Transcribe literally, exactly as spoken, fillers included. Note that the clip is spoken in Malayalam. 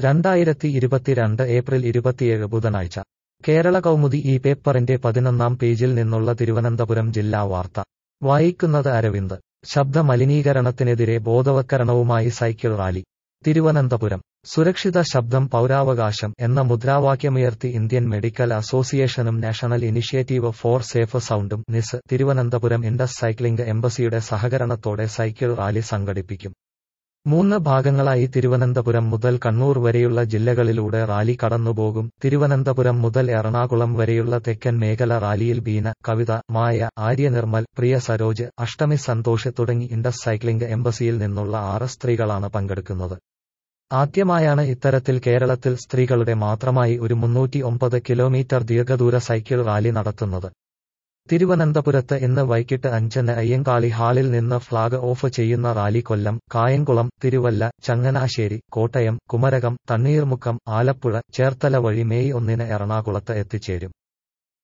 രണ്ടായിരത്തി ഇരുപത്തിരണ്ട് ഏപ്രിൽ ഇരുപത്തിയേഴ് ബുധനാഴ്ച കേരള കൗമുദി ഈ പേപ്പറിന്റെ പതിനൊന്നാം പേജിൽ നിന്നുള്ള തിരുവനന്തപുരം ജില്ലാ വാർത്ത വായിക്കുന്നത് അരവിന്ദ്. ശബ്ദ മലിനീകരണത്തിനെതിരെ ബോധവത്കരണവുമായി സൈക്കിൾ റാലി. തിരുവനന്തപുരം. സുരക്ഷിത ശബ്ദം പൗരാവകാശം എന്ന മുദ്രാവാക്യമുയർത്തി ഇന്ത്യൻ മെഡിക്കൽ അസോസിയേഷനും നാഷണൽ ഇനിഷ്യേറ്റീവ് ഫോർ സേഫ് സൗണ്ടും നിസ് തിരുവനന്തപുരം ഇൻഡസ് സൈക്ലിംഗ് എംബസിയുടെ സഹകരണത്തോടെ സൈക്കിൾ റാലി സംഘടിപ്പിക്കും. മൂന്ന് ഭാഗങ്ങളായി തിരുവനന്തപുരം മുതൽ കണ്ണൂർ വരെയുള്ള ജില്ലകളിലൂടെ റാലി കടന്നുപോകും. തിരുവനന്തപുരം മുതൽ എറണാകുളം വരെയുള്ള തെക്കൻ മേഖല റാലിയിൽ ബീന, കവിത, മായ, ആര്യ നിർമ്മൽ, പ്രിയ സരോജ്, അഷ്ടമി സന്തോഷ് തുടങ്ങി ഇൻഡസ് സൈക്ലിംഗ് എംബസിയിൽ നിന്നുള്ള ആറ് സ്ത്രീകളാണ് പങ്കെടുക്കുന്നത്. ആദ്യമായാണ് ഇത്തരത്തിൽ കേരളത്തിൽ സ്ത്രീകളുടെ മാത്രമായി ഒരു മുന്നൂറ്റി ഒമ്പത് കിലോമീറ്റർ ദീർഘദൂര സൈക്കിൾ റാലി നടത്തുന്നത്. തിരുവനന്തപുരത്ത് ഇന്ന് വൈകിട്ട് അഞ്ചിന് അയ്യങ്കാളി ഹാളിൽ നിന്ന് ഫ്ളാഗ് ഓഫ് ചെയ്യുന്ന റാലി കൊല്ലം, കായംകുളം, തിരുവല്ല, ചങ്ങനാശ്ശേരി, കോട്ടയം, കുമരകം, തണ്ണീർമുക്കം, ആലപ്പുഴ, ചേർത്തല വഴി മെയ് ഒന്നിന് എറണാകുളത്ത് എത്തിച്ചേരും.